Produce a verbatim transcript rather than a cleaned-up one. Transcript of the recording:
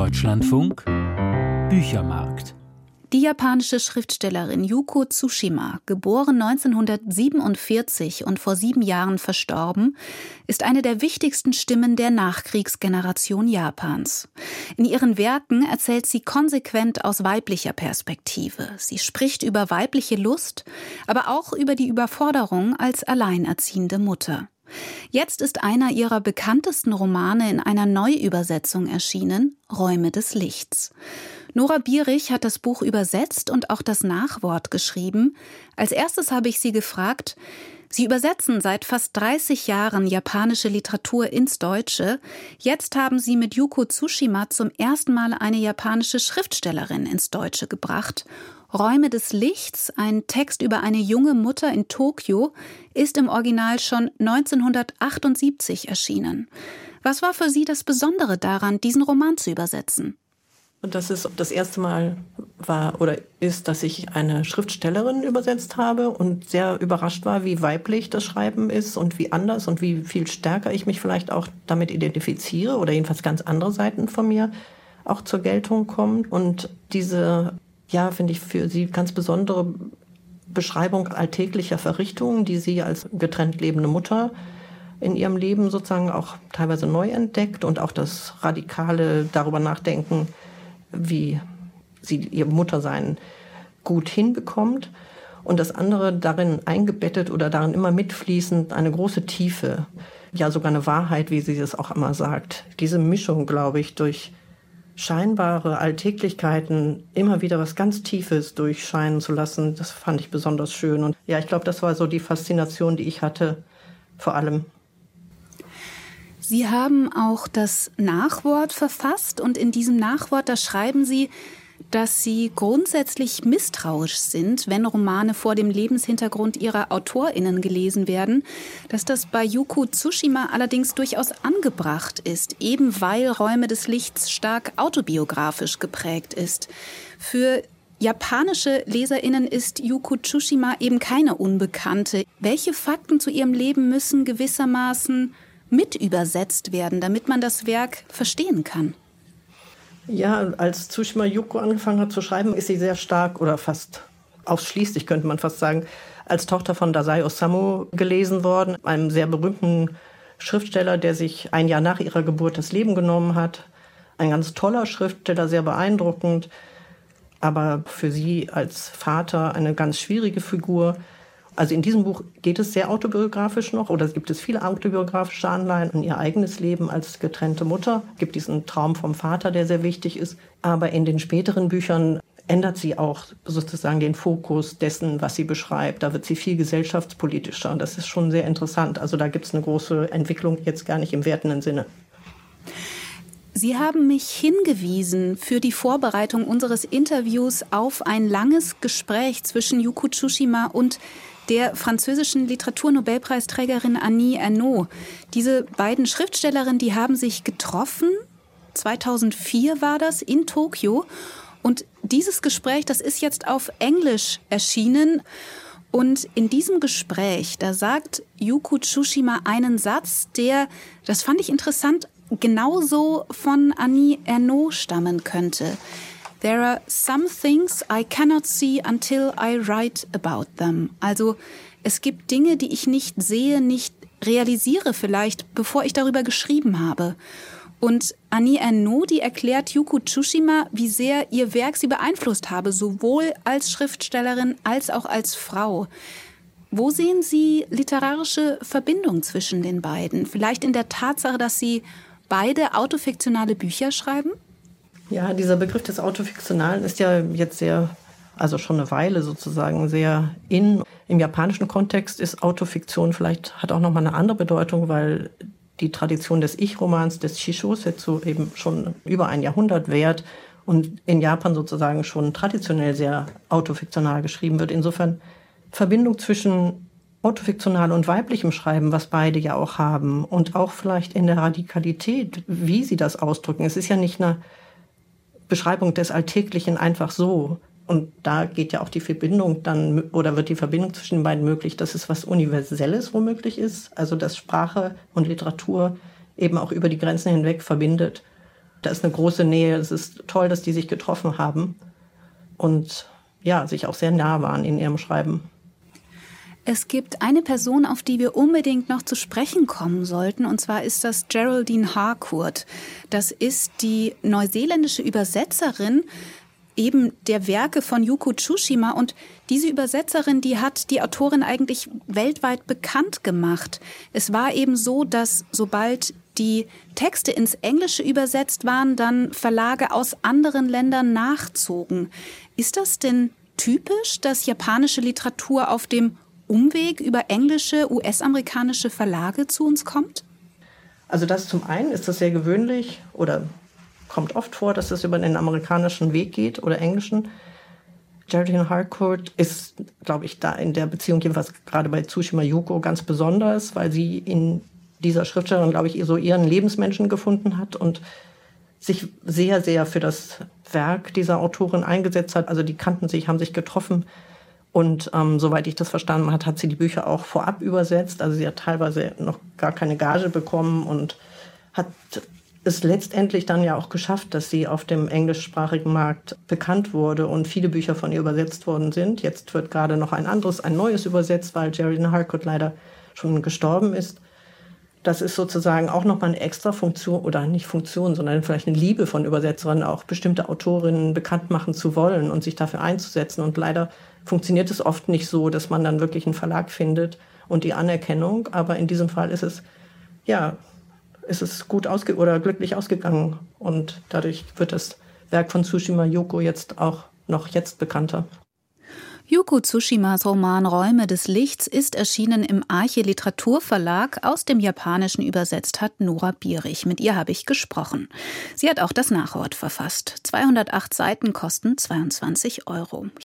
Deutschlandfunk Büchermarkt. Die japanische Schriftstellerin Yuko Tsushima, geboren neunzehnhundertsiebenundvierzig und vor sieben Jahren verstorben, ist eine der wichtigsten Stimmen der Nachkriegsgeneration Japans. In ihren Werken erzählt sie konsequent aus weiblicher Perspektive. Sie spricht über weibliche Lust, aber auch über die Überforderung als alleinerziehende Mutter. Jetzt ist einer ihrer bekanntesten Romane in einer Neuübersetzung erschienen, Räume des Lichts. Nora Bierich hat das Buch übersetzt und auch das Nachwort geschrieben. Als erstes habe ich sie gefragt, Sie übersetzen seit fast dreißig Jahren japanische Literatur ins Deutsche. Jetzt haben Sie mit Yuko Tsushima zum ersten Mal eine japanische Schriftstellerin ins Deutsche gebracht. Räume des Lichts, ein Text über eine junge Mutter in Tokio, ist im Original schon neunzehnhundertachtundsiebzig erschienen. Was war für Sie das Besondere daran, diesen Roman zu übersetzen? Und dass es das erste Mal war oder ist, dass ich eine Schriftstellerin übersetzt habe und sehr überrascht war, wie weiblich das Schreiben ist und wie anders und wie viel stärker ich mich vielleicht auch damit identifiziere oder jedenfalls ganz andere Seiten von mir auch zur Geltung kommen. Und diese, ja, finde ich für sie ganz besondere Beschreibung alltäglicher Verrichtungen, die sie als getrennt lebende Mutter in ihrem Leben sozusagen auch teilweise neu entdeckt und auch das radikale darüber nachdenken, wie sie ihr Muttersein gut hinbekommt und das andere darin eingebettet oder darin immer mitfließend eine große Tiefe, ja sogar eine Wahrheit, wie sie es auch immer sagt. Diese Mischung, glaube ich, durch scheinbare Alltäglichkeiten immer wieder was ganz Tiefes durchscheinen zu lassen, das fand ich besonders schön. Und ja, ich glaube, das war so die Faszination, die ich hatte, vor allem. Sie haben auch das Nachwort verfasst und in diesem Nachwort, da schreiben Sie, dass Sie grundsätzlich misstrauisch sind, wenn Romane vor dem Lebenshintergrund ihrer AutorInnen gelesen werden, dass das bei Yuko Tsushima allerdings durchaus angebracht ist, eben weil Räume des Lichts stark autobiografisch geprägt ist. Für japanische LeserInnen ist Yuko Tsushima eben keine Unbekannte. Welche Fakten zu ihrem Leben müssen gewissermaßen mit übersetzt werden, damit man das Werk verstehen kann? Ja, als Tsushima Yuko angefangen hat zu schreiben, ist sie sehr stark oder fast ausschließlich, könnte man fast sagen, als Tochter von Dazai Osamu gelesen worden, einem sehr berühmten Schriftsteller, der sich ein Jahr nach ihrer Geburt das Leben genommen hat. Ein ganz toller Schriftsteller, sehr beeindruckend, aber für sie als Vater eine ganz schwierige Figur. Also in diesem Buch geht es sehr autobiografisch noch oder gibt es viele autobiografische Anleihen an ihr eigenes Leben als getrennte Mutter. Es gibt diesen Traum vom Vater, der sehr wichtig ist. Aber in den späteren Büchern ändert sie auch sozusagen den Fokus dessen, was sie beschreibt. Da wird sie viel gesellschaftspolitischer und das ist schon sehr interessant. Also da gibt es eine große Entwicklung, jetzt gar nicht im wertenden Sinne. Sie haben mich hingewiesen für die Vorbereitung unseres Interviews auf ein langes Gespräch zwischen Yuko Tsushima und der französischen Literaturnobelpreisträgerin Annie Ernaux. Diese beiden Schriftstellerinnen, die haben sich getroffen, zweitausendvier war das, in Tokio. Und dieses Gespräch, das ist jetzt auf Englisch erschienen. Und in diesem Gespräch, da sagt Yuko Tsushima einen Satz, der, das fand ich interessant, genauso von Annie Ernaux stammen könnte. There are some things I cannot see until I write about them. Also es gibt Dinge, die ich nicht sehe, nicht realisiere vielleicht, bevor ich darüber geschrieben habe. Und Annie Ernaux, die erklärt Yuko Tsushima, wie sehr ihr Werk sie beeinflusst habe, sowohl als Schriftstellerin als auch als Frau. Wo sehen Sie literarische Verbindung zwischen den beiden? Vielleicht in der Tatsache, dass Sie beide autofiktionale Bücher schreiben? Ja, dieser Begriff des Autofiktionalen ist ja jetzt sehr, also schon eine Weile sozusagen sehr in. Im japanischen Kontext ist Autofiktion vielleicht, hat auch nochmal eine andere Bedeutung, weil die Tradition des Ich-Romans, des Shishosetsu eben schon über ein Jahrhundert währt und in Japan sozusagen schon traditionell sehr autofiktional geschrieben wird. Insofern Verbindung zwischen autofiktional und weiblichem Schreiben, was beide ja auch haben und auch vielleicht in der Radikalität, wie sie das ausdrücken. Es ist ja nicht eine Beschreibung des Alltäglichen einfach so. Und da geht ja auch die Verbindung dann, oder wird die Verbindung zwischen den beiden möglich, dass es was Universelles womöglich ist, also dass Sprache und Literatur eben auch über die Grenzen hinweg verbindet. da ist eine große Nähe. Es ist toll, dass die sich getroffen haben und ja, sich auch sehr nah waren in ihrem Schreiben. Es gibt eine Person, auf die wir unbedingt noch zu sprechen kommen sollten, und zwar ist das Geraldine Harcourt. Das ist die neuseeländische Übersetzerin eben der Werke von Yuko Tsushima, und diese Übersetzerin, die hat die Autorin eigentlich weltweit bekannt gemacht. Es war eben so, dass sobald die Texte ins Englische übersetzt waren, dann Verlage aus anderen Ländern nachzogen. Ist das denn typisch, dass japanische Literatur auf dem Umweg über englische, U S-amerikanische Verlage zu uns kommt? Also das zum einen ist das sehr gewöhnlich oder kommt oft vor, dass es über den amerikanischen Weg geht oder englischen. Geraldine Harcourt ist, glaube ich, da in der Beziehung jedenfalls gerade bei Tsushima Yuko ganz besonders, weil sie in dieser Schriftstellerin, glaube ich, so ihren Lebensmenschen gefunden hat und sich sehr, sehr für das Werk dieser Autorin eingesetzt hat. Also die kannten sich, haben sich getroffen. Und ähm, soweit ich das verstanden habe, hat sie die Bücher auch vorab übersetzt. Also sie hat teilweise noch gar keine Gage bekommen und hat es letztendlich dann ja auch geschafft, dass sie auf dem englischsprachigen Markt bekannt wurde und viele Bücher von ihr übersetzt worden sind. Jetzt wird gerade noch ein anderes, ein neues übersetzt, weil Geraldine Harcourt leider schon gestorben ist. Das ist sozusagen auch nochmal eine extra Funktion, oder nicht Funktion, sondern vielleicht eine Liebe von Übersetzerinnen, auch bestimmte Autorinnen bekannt machen zu wollen und sich dafür einzusetzen. Und leider funktioniert es oft nicht so, dass man dann wirklich einen Verlag findet und die Anerkennung. Aber in diesem Fall ist es, ja, ist es gut ausge- oder glücklich ausgegangen. Und dadurch wird das Werk von Tsushima Yuko jetzt auch noch jetzt bekannter. Yuko Tsushimas Roman Räume des Lichts ist erschienen im Arche Literaturverlag. Aus dem Japanischen übersetzt hat Nora Bierich. Mit ihr habe ich gesprochen. Sie hat auch das Nachwort verfasst. zweihundertacht Seiten kosten zweiundzwanzig Euro.